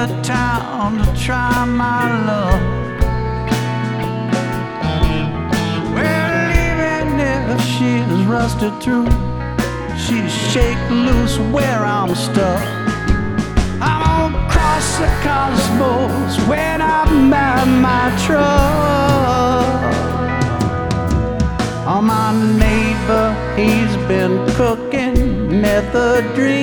to town to try my luck. Well, even if she's rusted through, she's shake loose where I'm stuck. I'm gonna cross the cosmos when I'm at my truck. Oh, my neighbor, he's been cooking method dreams.